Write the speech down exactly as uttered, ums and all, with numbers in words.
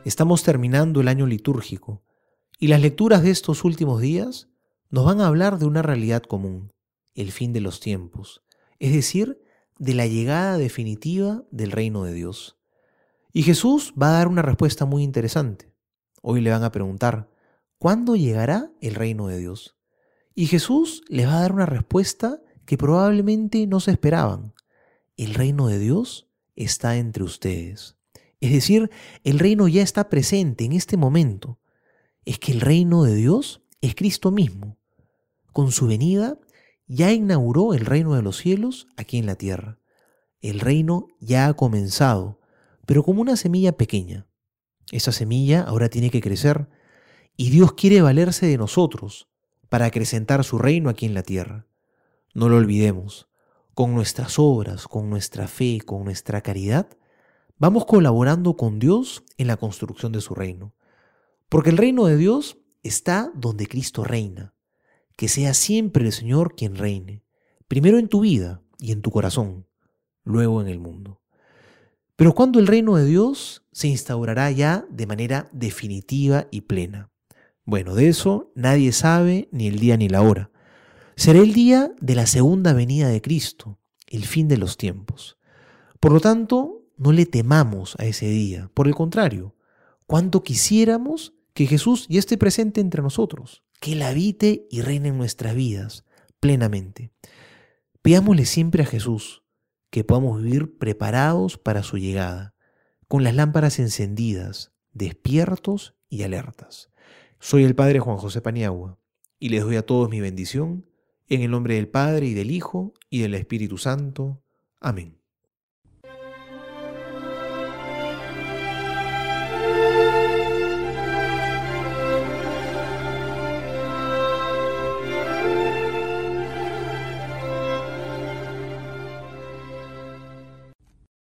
Estamos terminando el año litúrgico y las lecturas de estos últimos días nos van a hablar de una realidad común, el fin de los tiempos, es decir, de la llegada definitiva del reino de Dios. Y Jesús va a dar una respuesta muy interesante. Hoy le van a preguntar, ¿cuándo llegará el reino de Dios? Y Jesús les va a dar una respuesta que probablemente no se esperaban. El reino de Dios está entre ustedes. Es decir, el reino ya está presente en este momento. Es que el reino de Dios es Cristo mismo. Con su venida ya inauguró el reino de los cielos aquí en la tierra. El reino ya ha comenzado, pero como una semilla pequeña. Esa semilla ahora tiene que crecer y Dios quiere valerse de nosotros para acrecentar su reino aquí en la tierra. No lo olvidemos, con nuestras obras, con nuestra fe, con nuestra caridad, vamos colaborando con Dios en la construcción de su reino. Porque el reino de Dios está donde Cristo reina. Que sea siempre el Señor quien reine, primero en tu vida y en tu corazón, luego en el mundo. Pero ¿cuándo el reino de Dios se instaurará ya de manera definitiva y plena? Bueno, de eso nadie sabe ni el día ni la hora. Será el día de la segunda venida de Cristo, el fin de los tiempos. Por lo tanto, no le temamos a ese día. Por el contrario, cuánto quisiéramos que Jesús ya esté presente entre nosotros, que Él habite y reine en nuestras vidas plenamente. Pidámosle siempre a Jesús que podamos vivir preparados para su llegada, con las lámparas encendidas, despiertos y alertas. Soy el Padre Juan José Paniagua y les doy a todos mi bendición en el nombre del Padre y del Hijo y del Espíritu Santo. Amén.